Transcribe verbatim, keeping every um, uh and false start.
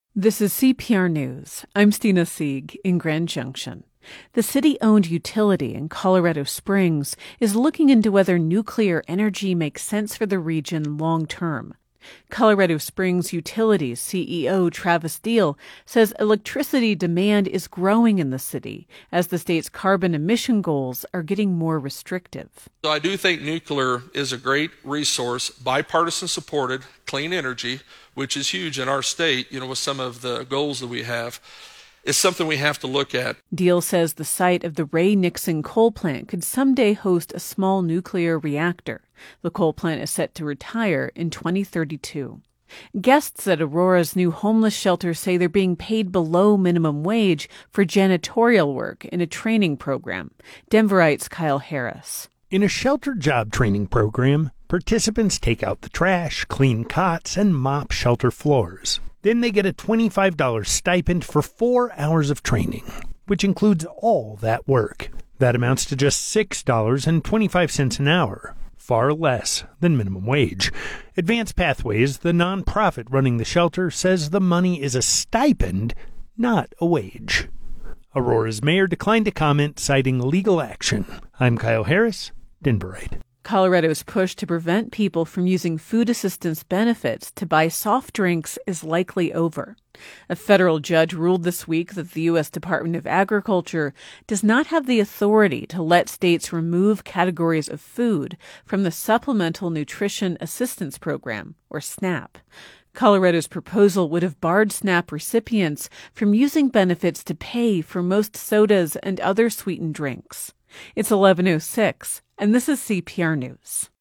This is C P R News. I'm Stina Sieg in Grand Junction. The city-owned utility in Colorado Springs is looking into whether nuclear energy makes sense for the region long-term. Colorado Springs Utilities C E O Travis Deal says electricity demand is growing in the city as the state's carbon emission goals are getting more restrictive. So I do think nuclear is a great resource, bipartisan supported, clean energy, which is huge in our state, you know, with some of the goals that we have. It's something we have to look at. Deal says the site of the Ray Nixon coal plant could someday host a small nuclear reactor. The coal plant is set to retire in twenty thirty-two. Guests at Aurora's new homeless shelter say they're being paid below minimum wage for janitorial work in a training program. Denverite's Kyle Harris. In a shelter job training program, participants take out the trash, clean cots, and mop shelter floors. Then they get a twenty-five dollars stipend for four hours of training, which includes all that work. That amounts to just six dollars and twenty-five cents an hour, far less than minimum wage. Advanced Pathways, the nonprofit running the shelter, says the money is a stipend, not a wage. Aurora's mayor declined to comment, citing legal action. I'm Kyle Harris, Denverite. Colorado's push to prevent people from using food assistance benefits to buy soft drinks is likely over. A federal judge ruled this week that the U S Department of Agriculture does not have the authority to let states remove categories of food from the Supplemental Nutrition Assistance Program, or SNAP. Colorado's proposal would have barred SNAP recipients from using benefits to pay for most sodas and other sweetened drinks. It's eleven oh six, and this is C P R News.